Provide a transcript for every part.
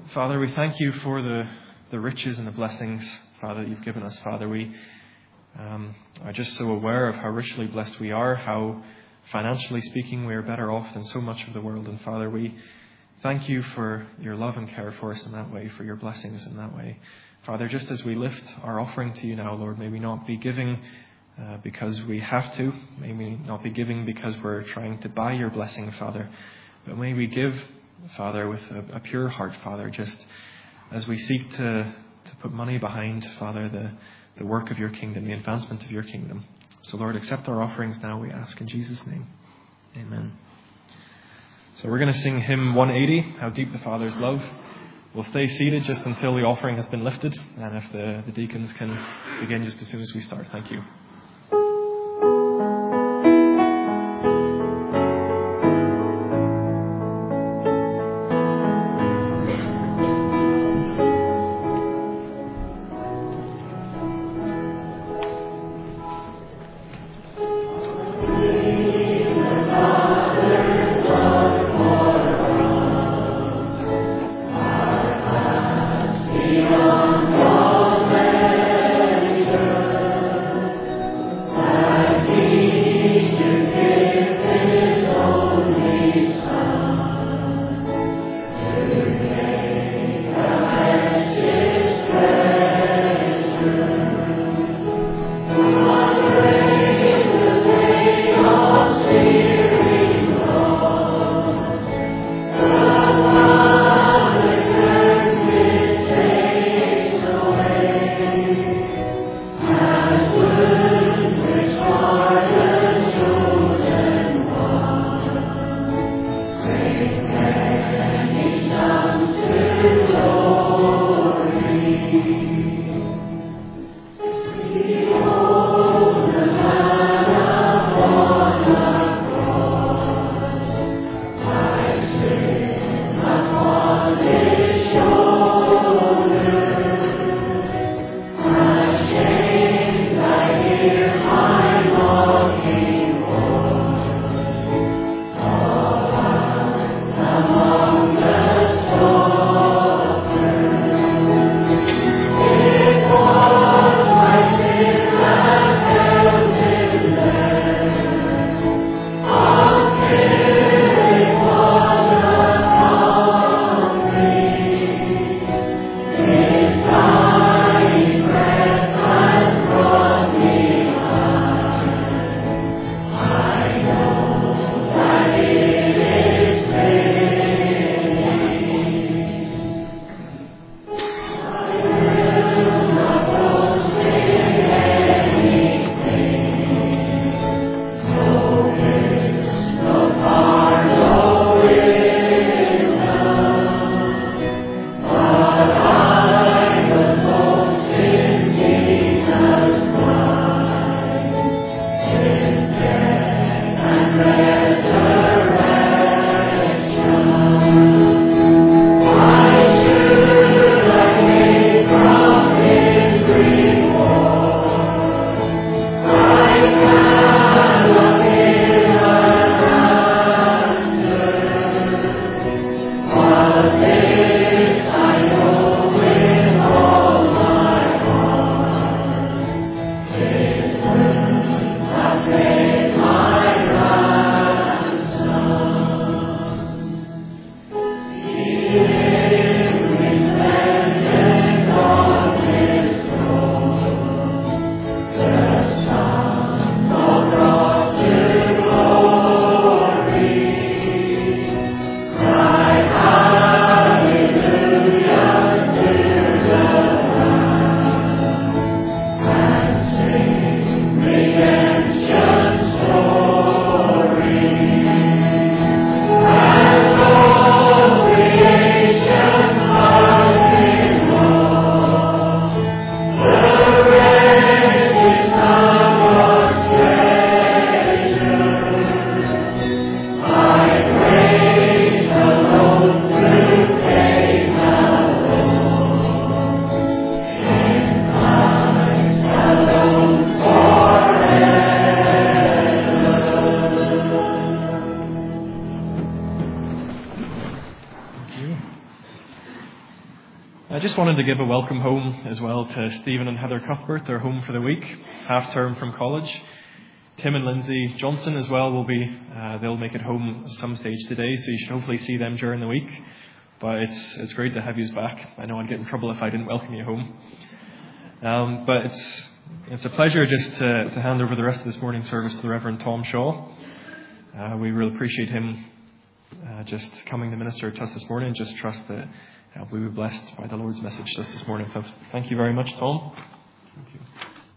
Father, we thank you for the riches and the blessings, Father, that you've given us. Father, we are just so aware of how richly blessed we are, how financially speaking we are better off than so much of the world. And Father, we thank you for your love and care for us in that way, for your blessings in that way. Father, just as we lift our offering to you now, Lord, may we not be giving because we have to. May we not be giving because we're trying to buy your blessing, Father. But may we give, Father, with a pure heart, Father, just as we seek to put money behind, Father, the work of your kingdom, the advancement of your kingdom. So, Lord, accept our offerings now, we ask in Jesus' name. Amen. So we're going to sing hymn 180, How Deep the Father's Love. We'll stay seated just until the offering has been lifted, and if the deacons can begin just as soon as we start. Thank you. I just wanted to give a welcome home as well to Stephen and Heather Cuthbert. They're home for the week, half term from college. Tim and Lindsay Johnson as well they'll make it home at some stage today, so you should hopefully see them during the week. But it's great to have you back. I know I'd get in trouble if I didn't welcome you home. But it's a pleasure just to hand over the rest of this morning's service to the Reverend Tom Shaw. We really appreciate him just coming to minister to us this morning, and just trust that we will be blessed by the Lord's message to us this morning. Thank you very much, Tom. Thank you.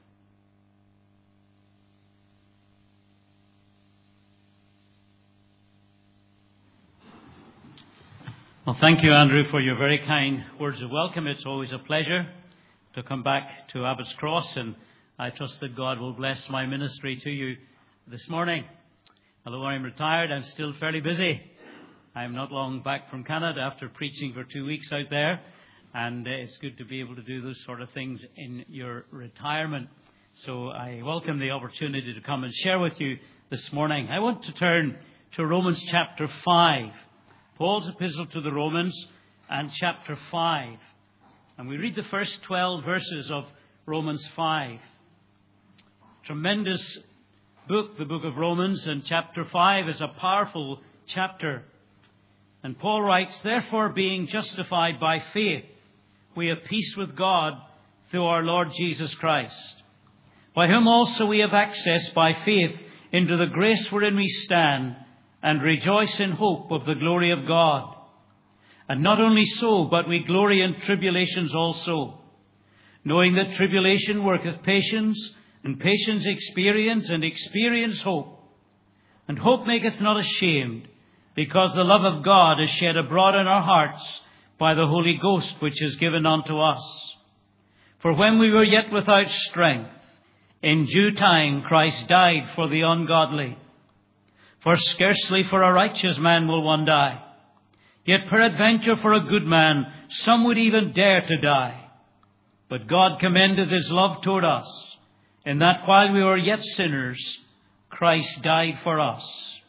Well, thank you, Andrew, for your very kind words of welcome. It's always a pleasure to come back to Abbott's Cross, and I trust that God will bless my ministry to you this morning. Although I'm retired, I'm still fairly busy. I'm not long back from Canada after preaching for 2 weeks out there, and it's good to be able to do those sort of things in your retirement. So I welcome the opportunity to come and share with you this morning. I want to turn to Romans chapter 5. Paul's epistle to the Romans and chapter 5. And we read the first 12 verses of Romans 5. Tremendous book, the book of Romans, and chapter 5 is a powerful chapter. And Paul writes, "Therefore, being justified by faith, we have peace with God through our Lord Jesus Christ, by whom also we have access by faith into the grace wherein we stand, and rejoice in hope of the glory of God. And not only so, but we glory in tribulations also, knowing that tribulation worketh patience, and patience experience, and experience hope. And hope maketh not ashamed, because the love of God is shed abroad in our hearts by the Holy Ghost, which is given unto us. For when we were yet without strength, in due time Christ died for the ungodly. For scarcely for a righteous man will one die. Yet peradventure for a good man some would even dare to die. But God commendeth his love toward us, in that while we were yet sinners, Christ died for us.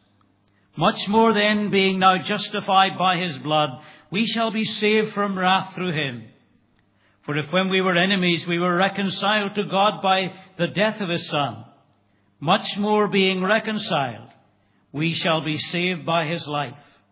Much more then, being now justified by his blood, we shall be saved from wrath through him. For if when we were enemies we were reconciled to God by the death of his Son, much more being reconciled, we shall be saved by his life.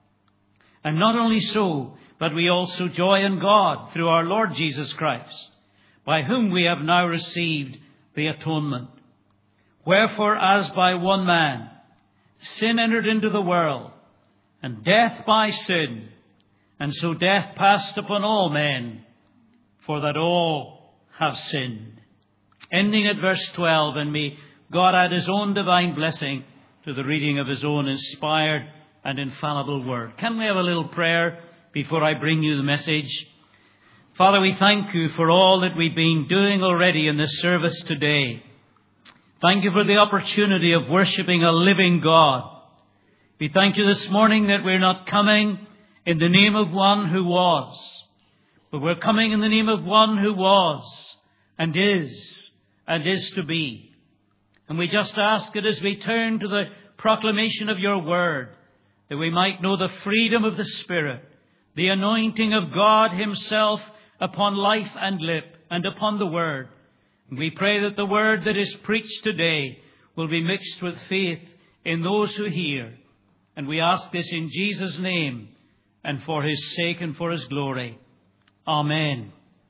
And not only so, but we also joy in God through our Lord Jesus Christ, by whom we have now received the atonement. Wherefore, as by one man sin entered into the world, and death by sin, and so death passed upon all men, for that all have sinned." Ending at verse 12, and may God add his own divine blessing to the reading of his own inspired and infallible word. Can we have a little prayer before I bring you the message? Father, we thank you for all that we've been doing already in this service today. Thank you for the opportunity of worshiping a living God. We thank you this morning that we're not coming in the name of one who was, but we're coming in the name of one who was and is to be. And we just ask that as we turn to the proclamation of your word, that we might know the freedom of the Spirit, the anointing of God himself upon life and lip and upon the word. And we pray that the word that is preached today will be mixed with faith in those who hear. And we ask this in Jesus' name and for his sake and for his glory. Amen.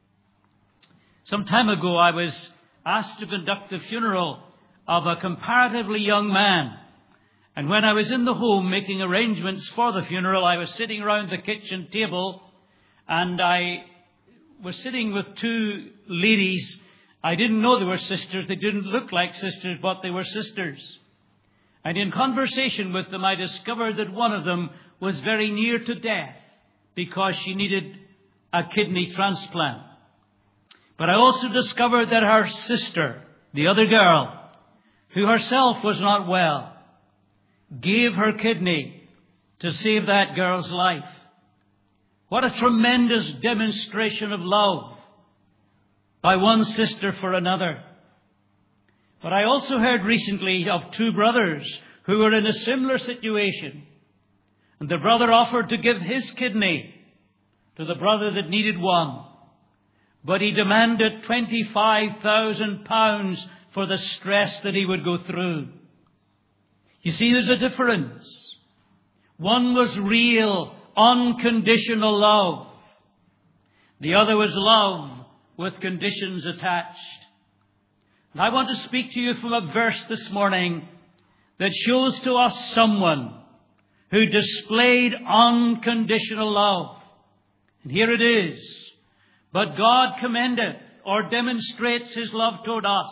Some time ago I was asked to conduct the funeral of a comparatively young man. And when I was in the home making arrangements for the funeral, I was sitting around the kitchen table, and I was sitting with two ladies. I didn't know they were sisters. They didn't look like sisters, but they were sisters. And in conversation with them, I discovered that one of them was very near to death because she needed a kidney transplant. But I also discovered that her sister, the other girl, who herself was not well, gave her kidney to save that girl's life. What a tremendous demonstration of love by one sister for another. But I also heard recently of two brothers who were in a similar situation. And the brother offered to give his kidney to the brother that needed one. but he demanded £25,000 for the stress that he would go through. You see, there's a difference. One was real, unconditional love. The other was love with conditions attached. And I want to speak to you from a verse this morning that shows to us someone who displayed unconditional love. And here it is. But God commendeth or demonstrates his love toward us,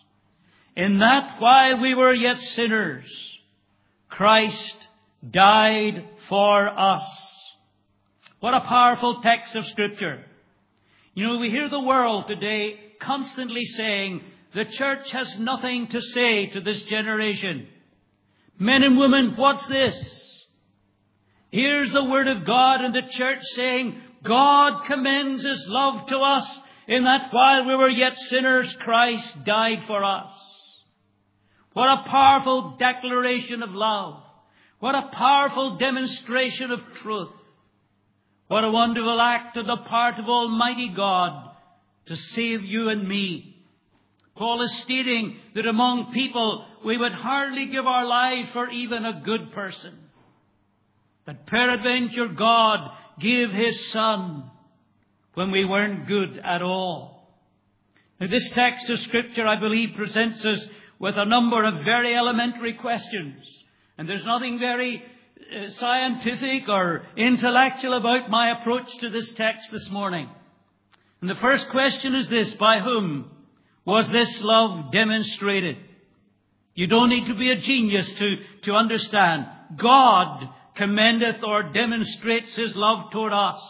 in that while we were yet sinners, Christ died for us. What a powerful text of Scripture. You know, we hear the world today constantly saying the church has nothing to say to this generation. Men and women, what's this? Here's the Word of God in the church saying, God commends his love to us in that while we were yet sinners, Christ died for us. What a powerful declaration of love. What a powerful demonstration of truth. What a wonderful act on the part of Almighty God to save you and me. Paul is stating that among people we would hardly give our lives for even a good person. That peradventure God gave his Son when we weren't good at all. Now this text of Scripture, I believe, presents us with a number of very elementary questions. And there's nothing very scientific or intellectual about my approach to this text this morning. And the first question is this: by whom was this love demonstrated? You don't need to be a genius to understand. God commendeth or demonstrates his love toward us.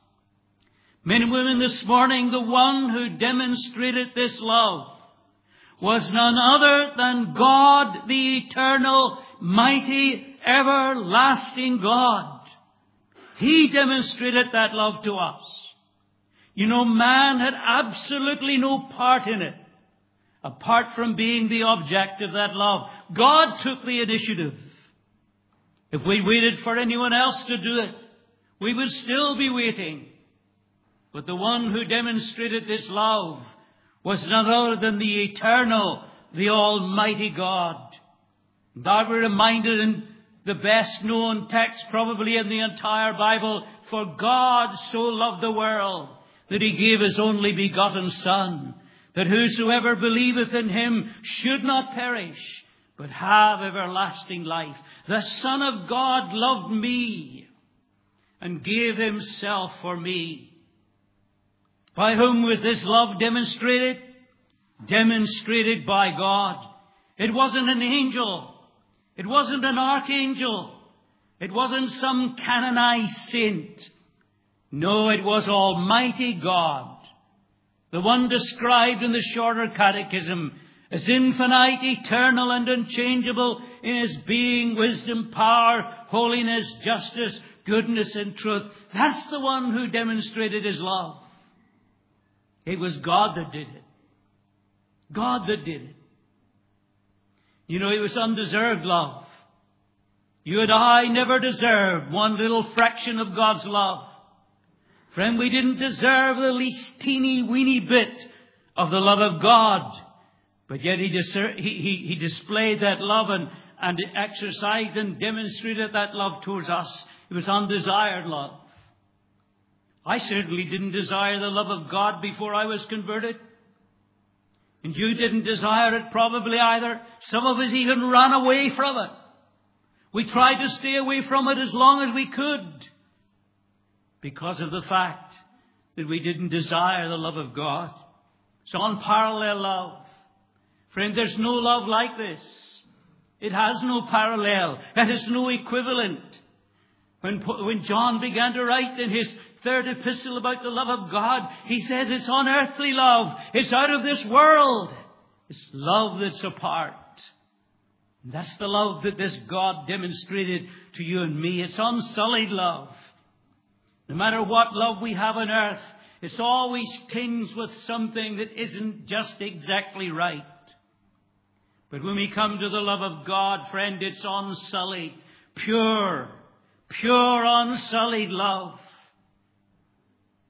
Men and women, this morning, the one who demonstrated this love was none other than God, the eternal, mighty, everlasting God. He demonstrated that love to us. You know, man had absolutely no part in it, apart from being the object of that love. God took the initiative. If we waited for anyone else to do it, we would still be waiting. But the one who demonstrated this love was none other than the eternal, the almighty God. And I were reminded in the best known text probably in the entire Bible, for God so loved the world that he gave his only begotten Son, that whosoever believeth in him should not perish, but have everlasting life. The Son of God loved me and gave himself for me. By whom was this love demonstrated? Demonstrated by God. It wasn't an angel. It wasn't an archangel. It wasn't some canonized saint. No, it was Almighty God, the one described in the Shorter Catechism as infinite, eternal, and unchangeable in his being, wisdom, power, holiness, justice, goodness, and truth. That's the one who demonstrated his love. It was God that did it. God that did it. You know, it was undeserved love. You and I never deserved one little fraction of God's love. Friend, we didn't deserve the least teeny weeny bit of the love of God. But yet he displayed that love and exercised and demonstrated that love towards us. It was undesired love. I certainly didn't desire the love of God before I was converted. And you didn't desire it probably either. Some of us even ran away from it. We tried to stay away from it as long as we could, because of the fact that we didn't desire the love of God. It's unparalleled love. Friend, there's no love like this. It has no parallel. It has no equivalent. When John began to write in his third epistle about the love of God, he says it's unearthly love. It's out of this world. It's love that's apart. And that's the love that this God demonstrated to you and me. It's unsullied love. No matter what love we have on earth, it's always tinged with something that isn't just exactly right. But when we come to the love of God, friend, it's unsullied, pure, unsullied love.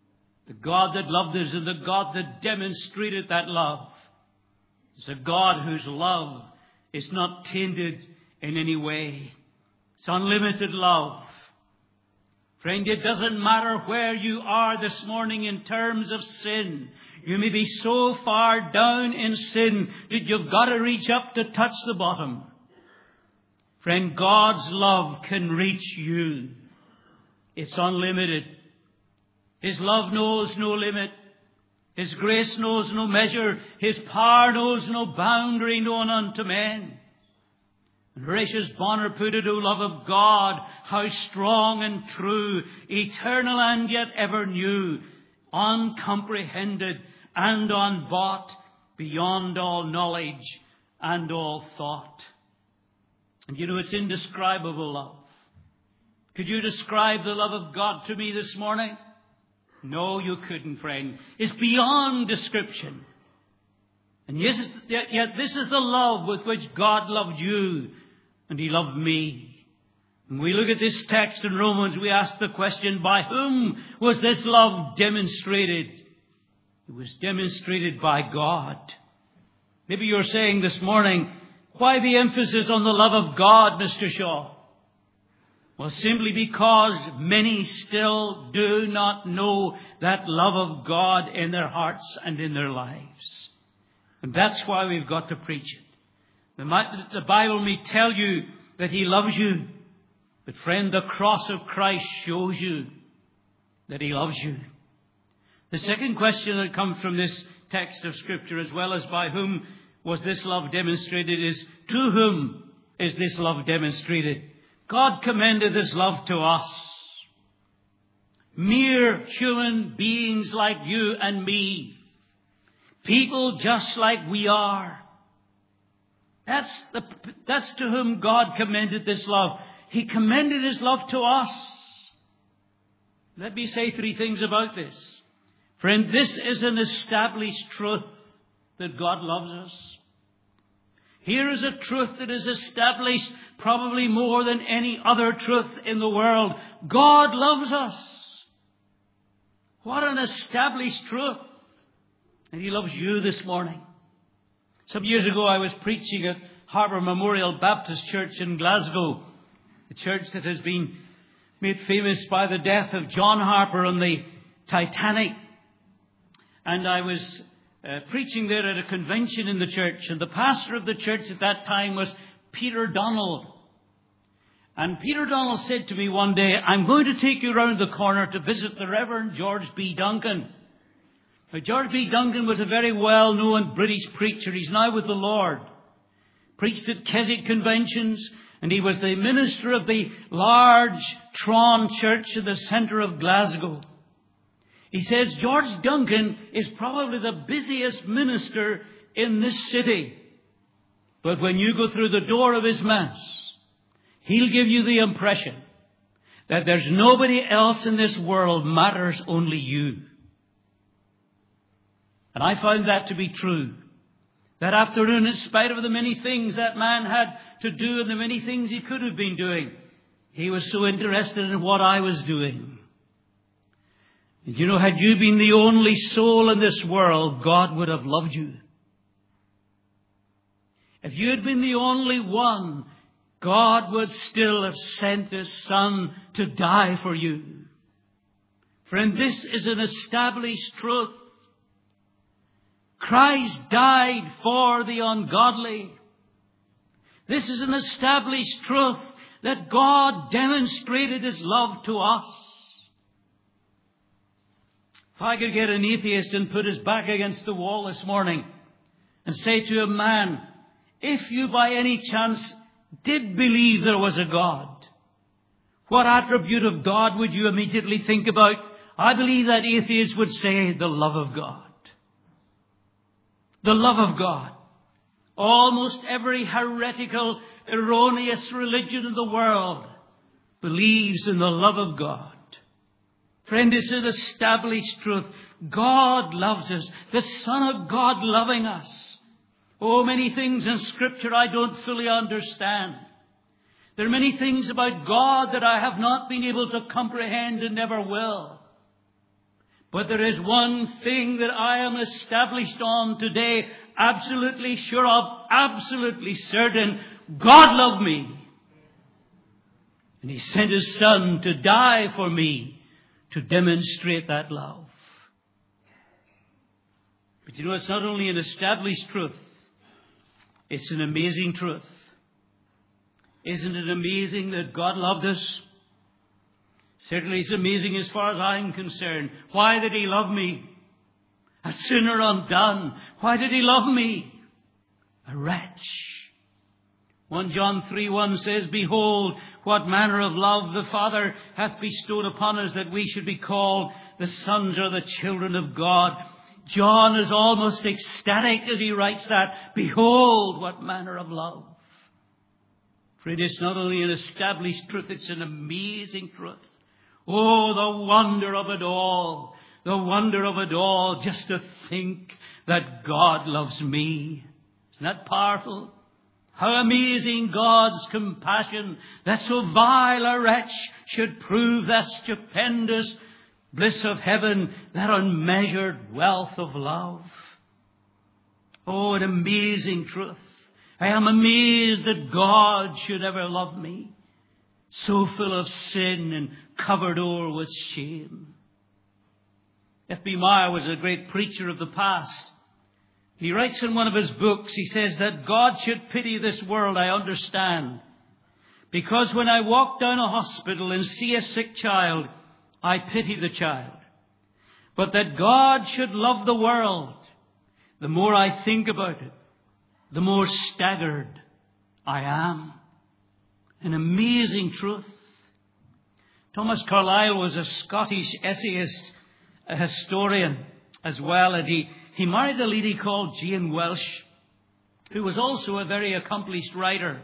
The God that loved us and the God that demonstrated that love is a God whose love is not tainted in any way. It's unlimited love. Friend, it doesn't matter where you are this morning in terms of sin. You may be so far down in sin that you've got to reach up to touch the bottom. Friend, God's love can reach you. It's unlimited. His love knows no limit. His grace knows no measure. His power knows no boundary known unto men. And Horatius Bonner put it, O love of God, how strong and true, eternal and yet ever new, uncomprehended and unbought, beyond all knowledge and all thought. And you know, it's indescribable love. Could you describe the love of God to me this morning? No, you couldn't, friend. It's beyond description. And yet this is the love with which God loved you, and He loved me. When we look at this text in Romans, we ask the question, by whom was this love demonstrated? It was demonstrated by God. Maybe you're saying this morning, why the emphasis on the love of God, Mr. Shaw? Well, simply because many still do not know that love of God in their hearts and in their lives. And that's why we've got to preach it. The Bible may tell you that He loves you. But friend, the cross of Christ shows you that He loves you. The second question that comes from this text of Scripture, as well as by whom was this love demonstrated, is to whom is this love demonstrated? God commended this love to us. Mere human beings like you and me. People just like we are. That's to whom God commended this love. He commended His love to us. Let me say three things about this. Friend, this is an established truth that God loves us. Here is a truth that is established probably more than any other truth in the world. God loves us. What an established truth. And He loves you this morning. Some years ago I was preaching at Harbour Memorial Baptist Church in Glasgow, the church that has been made famous by the death of John Harper on the Titanic. And I was preaching there at a convention in the church, and the pastor of the church at that time was Peter Donald. And Peter Donald said to me one day, I'm going to take you round the corner to visit the Reverend George B. Duncan. Now, George B. Duncan was a very well-known British preacher. He's now with the Lord. Preached at Keswick conventions, and he was the minister of the large Tron church in the centre of Glasgow. He says George Duncan is probably the busiest minister in this city. But when you go through the door of his Mass, he'll give you the impression that there's nobody else in this world matters, only you. And I found that to be true. That afternoon, in spite of the many things that man had to do and the many things he could have been doing, he was so interested in what I was doing. And you know, had you been the only soul in this world, God would have loved you. If you had been the only one, God would still have sent His Son to die for you. Friend, this is an established truth. Christ died for the ungodly. This is an established truth that God demonstrated His love to us. If I could get an atheist and put his back against the wall this morning and say to a man, if you by any chance did believe there was a God, what attribute of God would you immediately think about? I believe that atheist would say the love of God. The love of God. Almost every heretical, erroneous religion in the world believes in the love of God. Friend, it's an established truth. God loves us. The Son of God loving us. Oh, many things in Scripture I don't fully understand. There are many things about God that I have not been able to comprehend and never will. But there is one thing that I am established on today, absolutely sure of, absolutely certain. God loved me. And He sent His Son to die for me to demonstrate that love. But you know, it's not only an established truth, it's an amazing truth. Isn't it amazing that God loved us? Certainly it's amazing as far as I'm concerned. Why did He love me? A sinner undone. Why did He love me? A wretch. 1 John 3:1 says, Behold, what manner of love the Father hath bestowed upon us, that we should be called the sons or the children of God. John is almost ecstatic as he writes that. Behold, what manner of love. For it is not only an established truth, it's an amazing truth. Oh, the wonder of it all. The wonder of it all, just to think that God loves me. Isn't that powerful? How amazing God's compassion, that so vile a wretch should prove that stupendous bliss of heaven, that unmeasured wealth of love. Oh, an amazing truth. I am amazed that God should ever love me, so full of sin and covered o'er with shame. F.B. Meyer was a great preacher of the past. He writes in one of his books, he says that God should pity this world, I understand. Because when I walk down a hospital and see a sick child, I pity the child. But that God should love the world, the more I think about it, the more staggered I am. An amazing truth. Thomas Carlyle was a Scottish essayist, a historian as well, and he married a lady called Jane Welsh, who was also a very accomplished writer.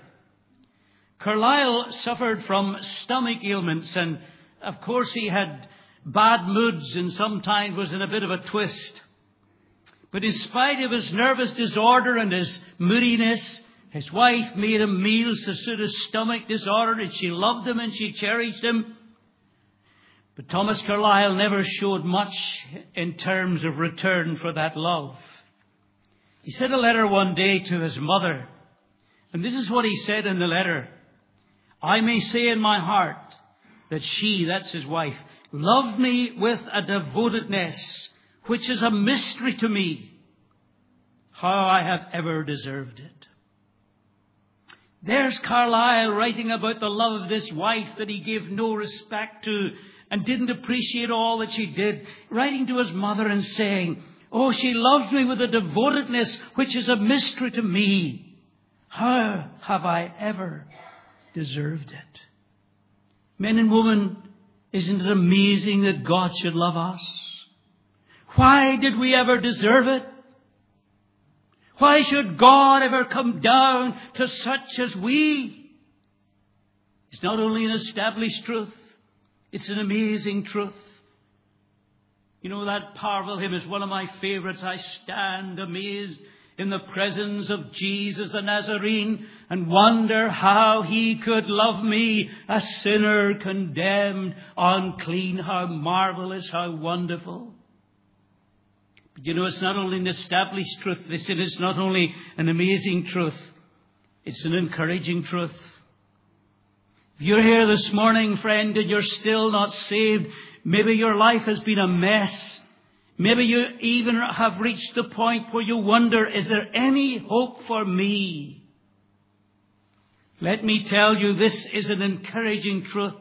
Carlyle suffered from stomach ailments, and of course he had bad moods and sometimes was in a bit of a twist. But in spite of his nervous disorder and his moodiness, his wife made him meals to suit his stomach disorder, and she loved him and she cherished him. But Thomas Carlyle never showed much in terms of return for that love. He sent a letter one day to his mother, and this is what he said in the letter. I may say in my heart that she, that's his wife, loved me with a devotedness which is a mystery to me, how I have ever deserved it. There's Carlyle writing about the love of this wife that he gave no respect to and didn't appreciate all that she did, writing to his mother and saying, oh, she loved me with a devotedness which is a mystery to me. How have I ever deserved it? Men and women, isn't it amazing that God should love us? Why did we ever deserve it? Why should God ever come down to such as we? It's not only an established truth, it's an amazing truth. You know, that powerful hymn is one of my favorites. I stand amazed in the presence of Jesus the Nazarene and wonder how He could love me, a sinner condemned, unclean. How marvelous, how wonderful. But you know, it's not only an established truth. Listen, it's not only an amazing truth. It's an encouraging truth. If you're here this morning, friend, and you're still not saved, maybe your life has been a mess. Maybe you even have reached the point where you wonder, is there any hope for me? Let me tell you, this is an encouraging truth.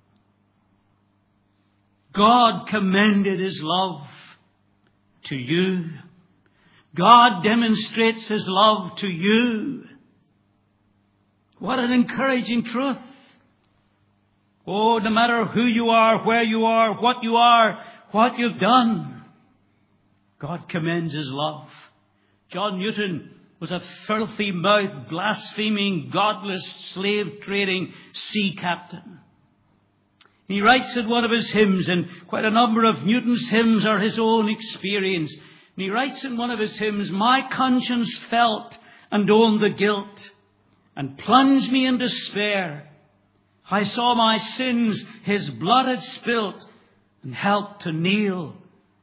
God commended His love to you. God demonstrates His love to you. What an encouraging truth. Oh, no matter who you are, where you are, what you've done, God commends His love. John Newton was a filthy-mouthed, blaspheming, godless, slave-trading sea captain. He writes in one of his hymns, and quite a number of Newton's hymns are his own experience. And he writes in one of his hymns, my conscience felt and owned the guilt, and plunged me in despair. I saw my sins His blood had spilt, and helped to kneel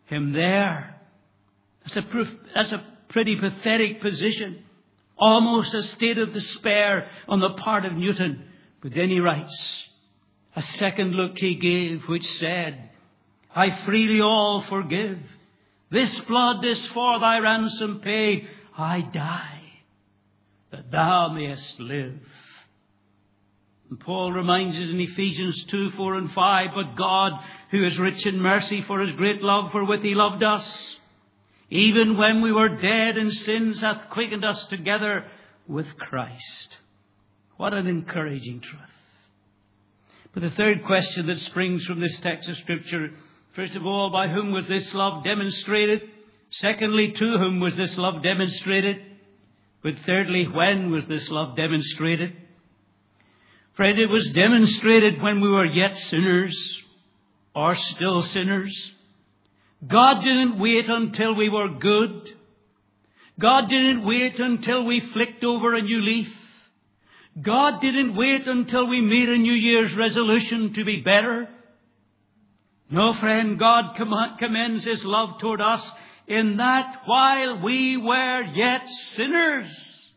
him there. That's a pretty pathetic position. Almost a state of despair on the part of Newton. But then he writes, a second look he gave, which said, I freely all forgive. This blood is for thy ransom paid. I die, that thou mayest live. And Paul reminds us in Ephesians 2, 4 and 5, but God, who is rich in mercy for his great love wherewith he loved us, even when we were dead in sins, hath quickened us together with Christ. What an encouraging truth. But the third question that springs from this text of Scripture, first of all, by whom was this love demonstrated? Secondly, to whom was this love demonstrated? But thirdly, when was this love demonstrated? Friend, it was demonstrated when we were yet sinners, or still sinners. God didn't wait until we were good. God didn't wait until we flicked over a new leaf. God didn't wait until we made a New Year's resolution to be better. No, friend, God commends his love toward us in that while we were yet sinners,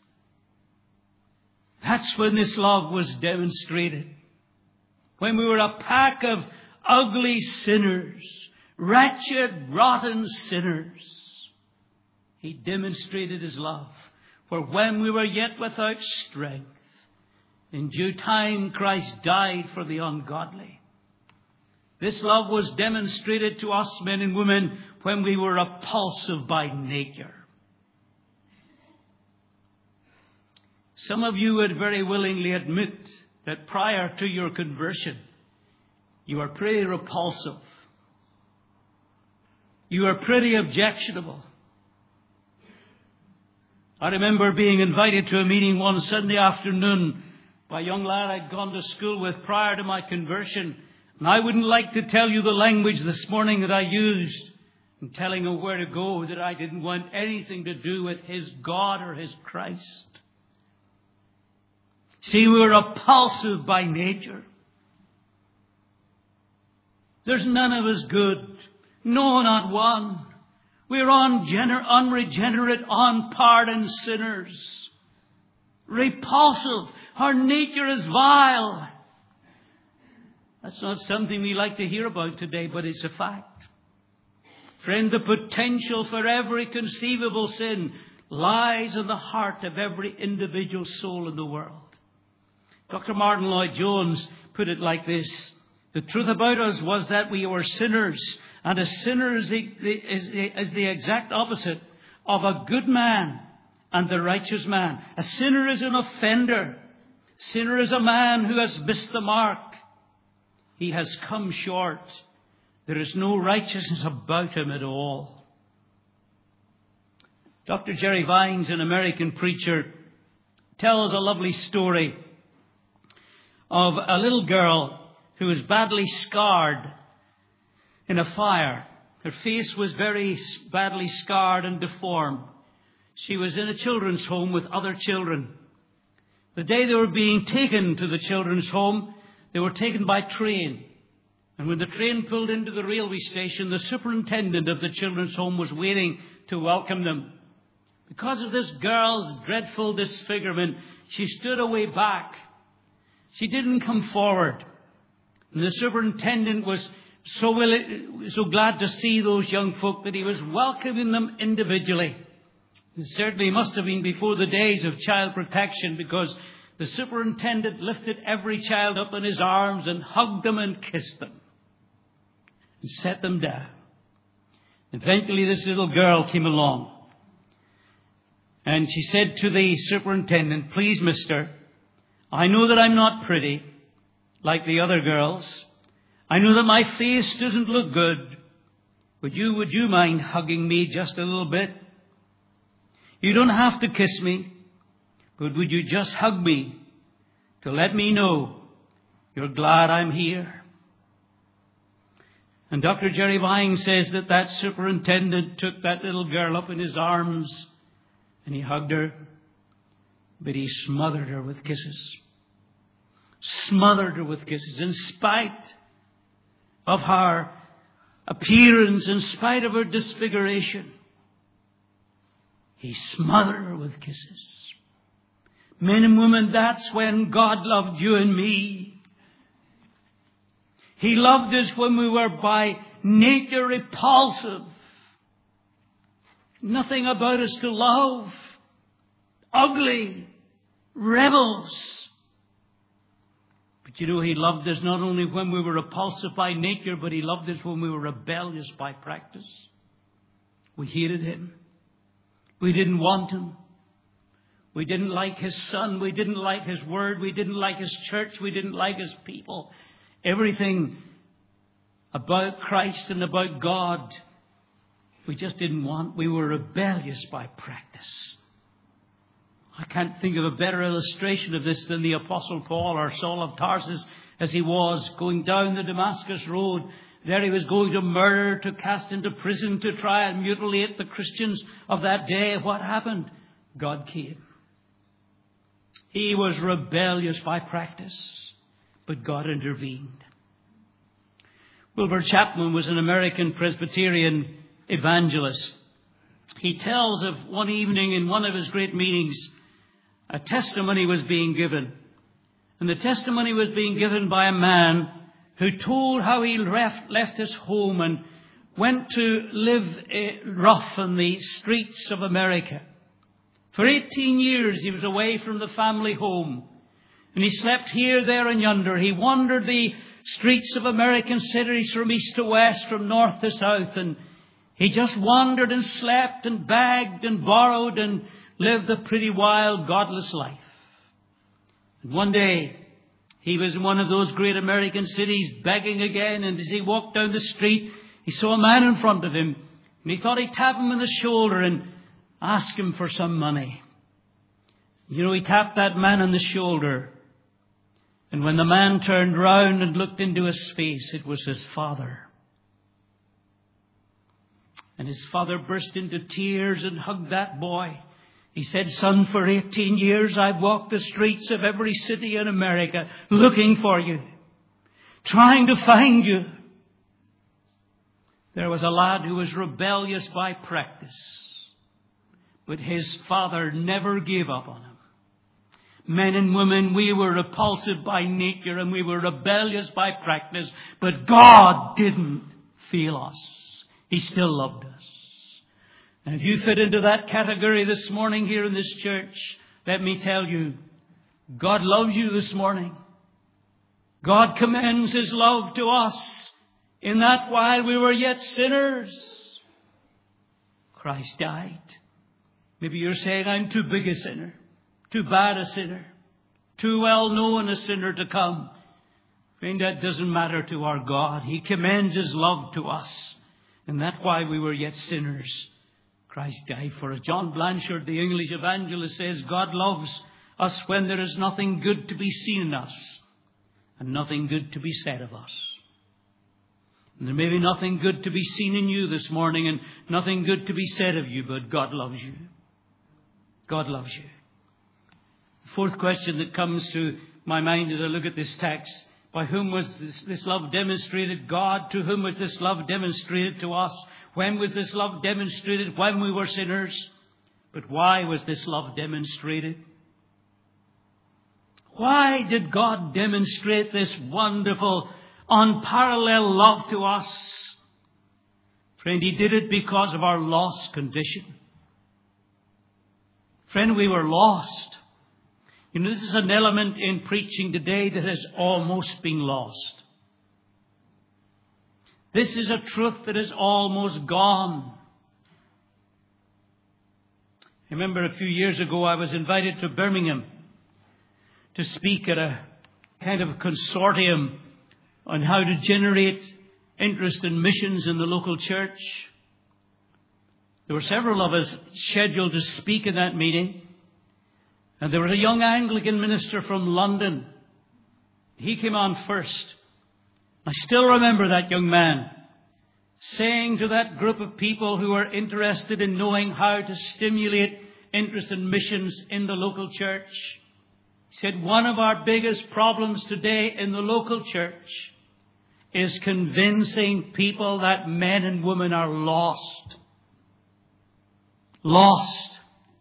that's when this love was demonstrated. When we were a pack of ugly sinners, wretched, rotten sinners, he demonstrated his love. For when we were yet without strength, in due time Christ died for the ungodly. This love was demonstrated to us, men and women, when we were repulsive by nature. Some of you would very willingly admit that prior to your conversion, you were pretty repulsive. You were pretty objectionable. I remember being invited to a meeting one Sunday afternoon by a young lad I'd gone to school with prior to my conversion. And I wouldn't like to tell you the language this morning that I used in telling him where to go, that I didn't want anything to do with his God or his Christ. See, we were repulsive by nature. There's none of us good. No, not one. We're unregenerate, unpardoned sinners. Repulsive. Our nature is vile. That's not something we like to hear about today, but it's a fact. Friend, the potential for every conceivable sin lies in the heart of every individual soul in the world. Dr. Martin Lloyd-Jones put it like this. The truth about us was that we were sinners, and a sinner is the exact opposite of a good man and the righteous man. A sinner is an offender. A sinner is a man who has missed the mark. He has come short. There is no righteousness about him at all. Dr. Jerry Vines, an American preacher, tells a lovely story of a little girl who was badly scarred in a fire. Her face was very badly scarred and deformed. She was in a children's home with other children. The day they were being taken to the children's home, they were taken by train. And when the train pulled into the railway station, the superintendent of the children's home was waiting to welcome them. Because of this girl's dreadful disfigurement, she stood away back. She didn't come forward. And the superintendent was so glad to see those young folk that he was welcoming them individually. It certainly must have been before the days of child protection, because the superintendent lifted every child up in his arms and hugged them and kissed them and set them down. Eventually this little girl came along and she said to the superintendent, "Please, mister, I know that I'm not pretty like the other girls. I know that my face doesn't look good. Would you mind hugging me just a little bit? You don't have to kiss me, but would you just hug me to let me know you're glad I'm here?" And Dr. Jerry Vines says that superintendent took that little girl up in his arms and he hugged her, but he smothered her with kisses. Smothered her with kisses in spite of her appearance, in spite of her disfiguration, He smothered her with kisses. Men and women, that's when God loved you and me. He loved us when we were by nature repulsive. Nothing about us to love. Ugly. Rebels. But you know, He loved us not only when we were repulsive by nature, but He loved us when we were rebellious by practice. We hated Him. We didn't want Him. We didn't like His Son. We didn't like His Word. We didn't like His church. We didn't like His people. Everything about Christ and about God, we just didn't want. We were rebellious by practice. I can't think of a better illustration of this than the Apostle Paul, or Saul of Tarsus, as he was going down the Damascus road. There he was going to murder, to cast into prison, to try and mutilate the Christians of that day. What happened? God came. He was rebellious by practice, but God intervened. Wilbur Chapman was an American Presbyterian evangelist. He tells of one evening in one of his great meetings, a testimony was being given. And the testimony was being given by a man who told how he left his home and went to live rough in the streets of America. For 18 years he was away from the family home. And he slept here, there and yonder. He wandered the streets of American cities from east to west, from north to south. And he just wandered and slept and begged and borrowed and lived a pretty wild, godless life. And one day, he was in one of those great American cities begging again. And as he walked down the street, he saw a man in front of him. And he thought he'd tap him on the shoulder and ask him for some money. You know, he tapped that man on the shoulder. And when the man turned round and looked into his face, it was his father. And his father burst into tears and hugged that boy. He said, "Son, for 18 years I've walked the streets of every city in America looking for you, trying to find you." There was a lad who was rebellious by practice, but his father never gave up on him. Men and women, we were repulsive by nature and we were rebellious by practice, but God didn't fail us. He still loved us. And if you fit into that category this morning here in this church, let me tell you, God loves you this morning. God commends His love to us in that while we were yet sinners, Christ died. Maybe you're saying, "I'm too big a sinner, too bad a sinner, too well known a sinner to come." Friend, that doesn't matter to our God. He commends His love to us. And that while we were yet sinners, Christ died for us. John Blanchard, the English evangelist, says, "God loves us when there is nothing good to be seen in us and nothing good to be said of us." And there may be nothing good to be seen in you this morning and nothing good to be said of you, but God loves you. God loves you. The fourth question that comes to my mind as I look at this text: by whom was this love demonstrated? God. To whom was this love demonstrated? To us. When was this love demonstrated? When we were sinners. But why was this love demonstrated? Why did God demonstrate this wonderful, unparalleled love to us? Friend, He did it because of our lost condition. Friend, we were lost. You know, this is an element in preaching today that has almost been lost. This is a truth that is almost gone. I remember a few years ago I was invited to Birmingham to speak at a kind of consortium on how to generate interest in missions in the local church. There were several of us scheduled to speak in that meeting. And there was a young Anglican minister from London. He came on first. I still remember that young man saying to that group of people who were interested in knowing how to stimulate interest in missions in the local church, he said, "One of our biggest problems today in the local church is convincing people that men and women are lost. Lost.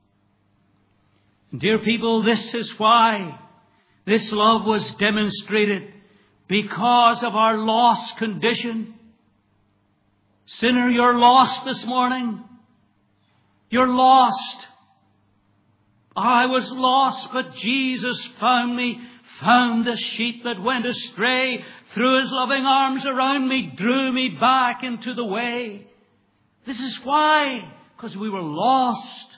And dear people, this is why this love was demonstrated, because of our lost condition. Sinner, you're lost this morning. You're lost. I was lost, but Jesus found me, found the sheep that went astray, threw His loving arms around me, drew me back into the way. This is why, because we were lost.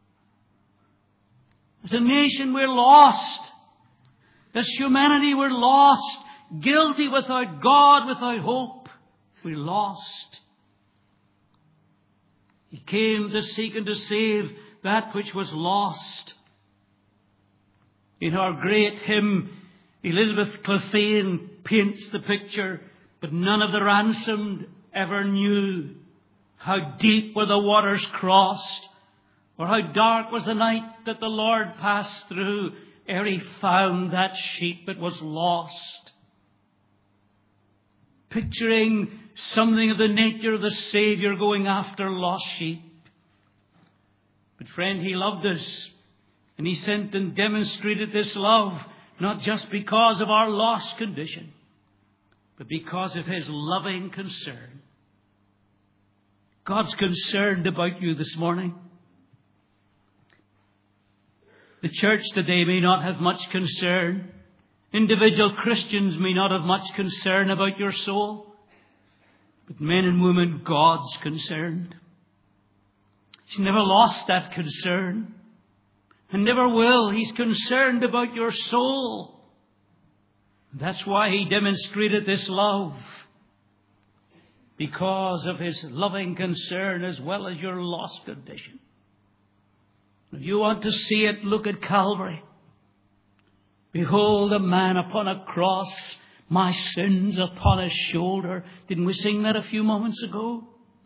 As a nation, we're lost. As humanity, we're lost. Guilty, without God, without hope. We're lost. He came to seek and to save that which was lost. In our great hymn, Elizabeth Clephane paints the picture, but none of the ransomed ever knew how deep were the waters crossed, or how dark was the night that the Lord passed through, ere He found that sheep that was lost. Picturing something of the nature of the Saviour going after lost sheep. But friend, He loved us, and He sent and demonstrated this love, not just because of our lost condition, but because of His loving concern. God's concerned about you this morning. The church today may not have much concern. Individual Christians may not have much concern about your soul. But men and women, God's concerned. He's never lost that concern. And never will. He's concerned about your soul. That's why He demonstrated this love. Because of His loving concern as well as your lost condition. If you want to see it, look at Calvary. Behold a man upon a cross, my sins upon His shoulder. Didn't we sing that a few moments ago?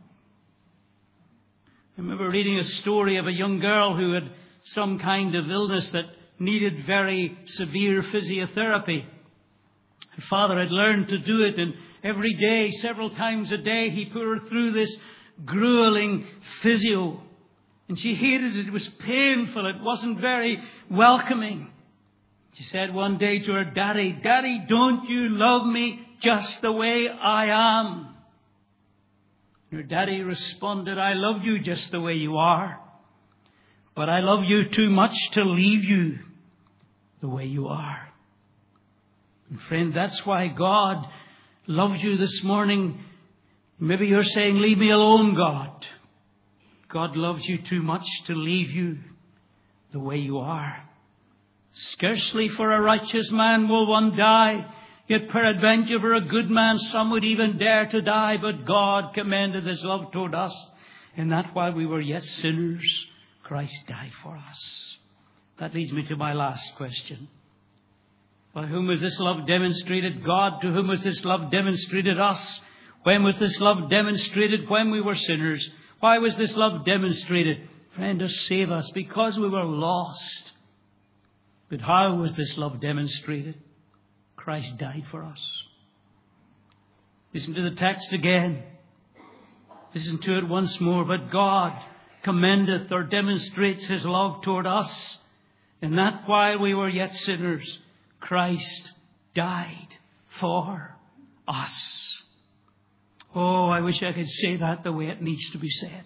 I remember reading a story of a young girl who had some kind of illness that needed very severe physiotherapy. Her father had learned to do it, and every day, several times a day, he put her through this grueling physio. And she hated it. It was painful. It wasn't very welcoming. She said one day to her daddy, "Daddy, don't you love me just the way I am?" And her daddy responded, "I love you just the way you are. But I love you too much to leave you the way you are." And friend, that's why God loves you this morning. Maybe you're saying, "Leave me alone, God." God loves you too much to leave you the way you are. Scarcely for a righteous man will one die, yet peradventure for a good man some would even dare to die. But God commended His love toward us, and that while we were yet sinners, Christ died for us. That leads me to my last question. By whom was this love demonstrated? God. To whom was this love demonstrated? Us. When was this love demonstrated? When we were sinners. Why was this love demonstrated? Friend, to save us, because we were lost. But how was this love demonstrated? Christ died for us. Listen to the text again. Listen to it once more. But God commendeth or demonstrates His love toward us, and that while we were yet sinners, Christ died for us. Oh, I wish I could say that the way it needs to be said.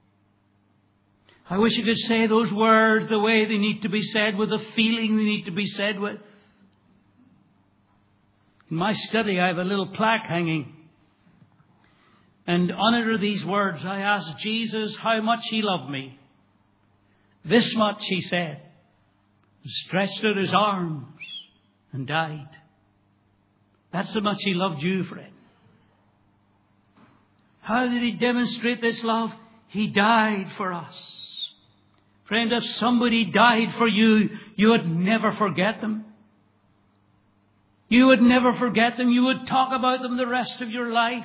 I wish I could say those words the way they need to be said, with the feeling they need to be said with. In my study, I have a little plaque hanging. And on it are these words. I asked Jesus how much He loved me. This much, He said, and stretched out His arms and died. That's how much He loved you, friend. How did He demonstrate this love? He died for us. Friend, if somebody died for you, you would never forget them. You would never forget them. You would talk about them the rest of your life.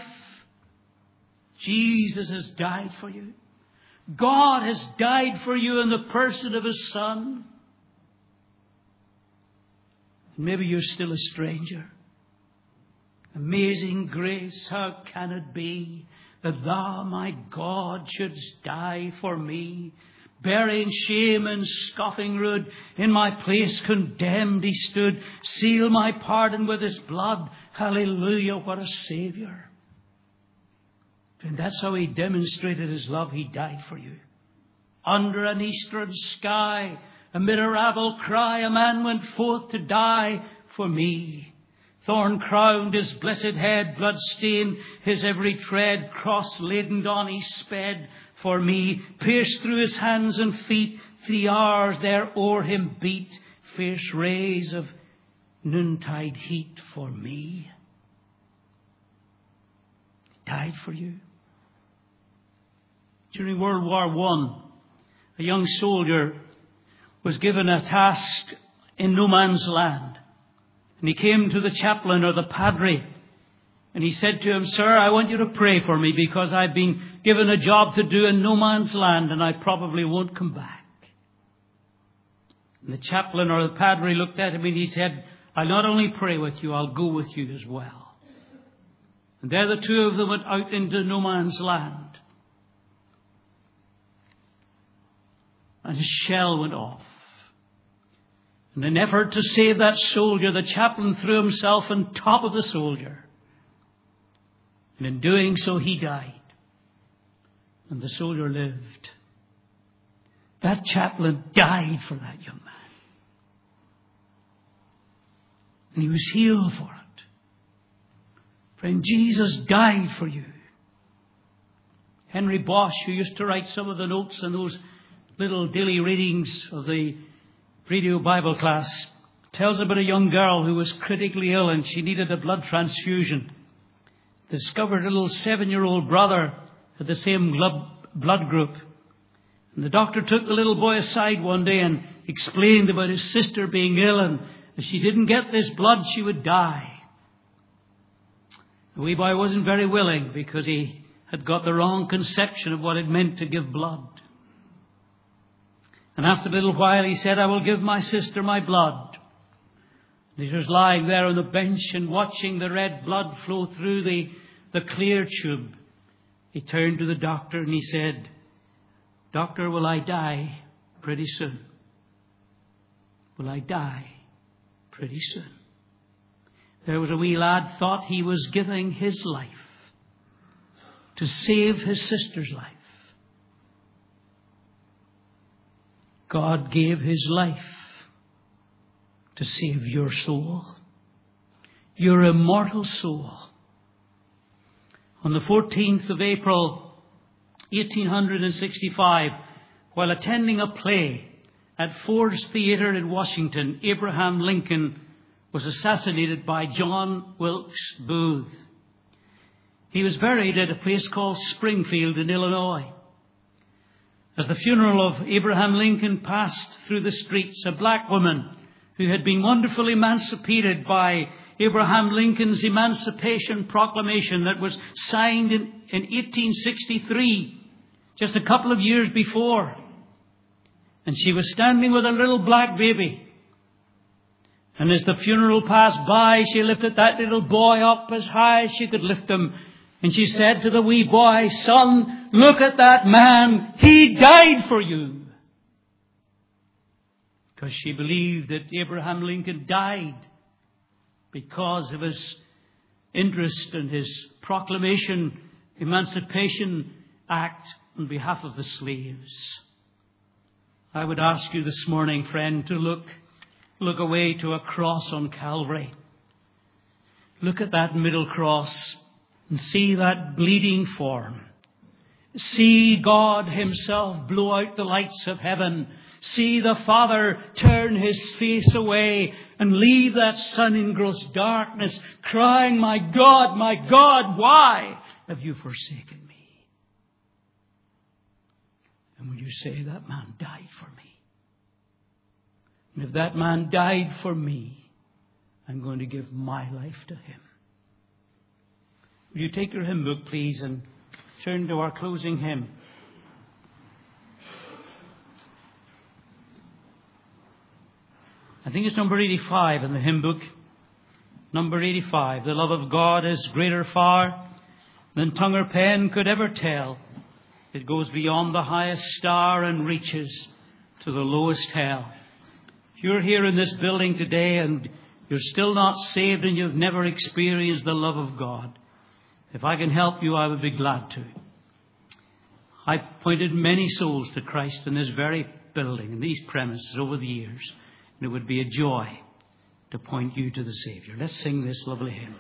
Jesus has died for you. God has died for you in the person of His Son. Maybe you're still a stranger. Amazing grace, how can it be that thou, my God, shouldst die for me? Bearing shame and scoffing rude, in my place condemned he stood. Seal my pardon with his blood. Hallelujah, what a Saviour. And that's how he demonstrated his love. He died for you. Under an eastern sky, amid a rabble cry, a man went forth to die for me. Thorn crowned his blessed head, blood stained his every tread, cross laden on he sped for me. Pierced through his hands and feet, 3 hours there o'er him beat, fierce rays of noontide heat for me. He died for you. During World War I, a young soldier was given a task in no man's land. And he came to the chaplain or the padre, and he said to him, "Sir, I want you to pray for me because I've been given a job to do in no man's land and I probably won't come back." And the chaplain or the padre looked at him and he said, "I'll not only pray with you, I'll go with you as well." And there the two of them went out into no man's land. And a shell went off. In an effort to save that soldier, the chaplain threw himself on top of the soldier. And in doing so, he died. And the soldier lived. That chaplain died for that young man. And he was healed for it. Friend, Jesus died for you. Henry Bosch, who used to write some of the notes in those little daily readings of the radio Bible class, tells about a young girl who was critically ill and she needed a blood transfusion. Discovered a little 7-year-old brother had the same blood group. And the doctor took the little boy aside one day and explained about his sister being ill, and if she didn't get this blood, she would die. The wee boy wasn't very willing because he had got the wrong conception of what it meant to give blood. And after a little while he said, "I will give my sister my blood." And he was lying there on the bench and watching the red blood flow through the clear tube. He turned to the doctor and he said, "Doctor, will I die pretty soon? Will I die pretty soon?" There was a wee lad thought he was giving his life to save his sister's life. God gave his life to save your soul, your immortal soul. On the 14th of April, 1865, while attending a play at Ford's Theatre in Washington, Abraham Lincoln was assassinated by John Wilkes Booth. He was buried at a place called Springfield in Illinois. As the funeral of Abraham Lincoln passed through the streets, a black woman who had been wonderfully emancipated by Abraham Lincoln's Emancipation Proclamation that was signed in 1863, just a couple of years before. And she was standing with a little black baby. And as the funeral passed by, she lifted that little boy up as high as she could lift him. And she said to the wee boy, "Son, look at that man. He died for you." Because she believed that Abraham Lincoln died because of his interest in his proclamation, Emancipation Act on behalf of the slaves. I would ask you this morning, friend, to look away to a cross on Calvary. Look at that middle cross and see that bleeding form. See God himself blow out the lights of heaven. See the Father turn his face away and leave that Son in gross darkness, crying, my God, why have you forsaken me?" And would you say, that man died for me? And if that man died for me, I'm going to give my life to him. Will you take your hymn book, please, and turn to our closing hymn. I think it's number 85 in the hymn book. Number 85. The love of God is greater far than tongue or pen could ever tell. It goes beyond the highest star and reaches to the lowest hell. If you're here in this building today and you're still not saved and you've never experienced the love of God, if I can help you, I would be glad to. I've pointed many souls to Christ in this very building, in these premises over the years. And it would be a joy to point you to the Savior. Let's sing this lovely hymn.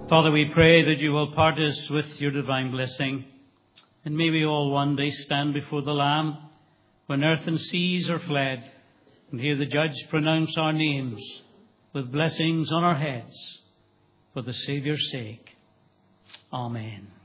Father, we pray that you will part us with your divine blessing, and may we all one day stand before the Lamb when earth and seas are fled, and hear the Judge pronounce our names with blessings on our heads for the Saviour's sake. Amen.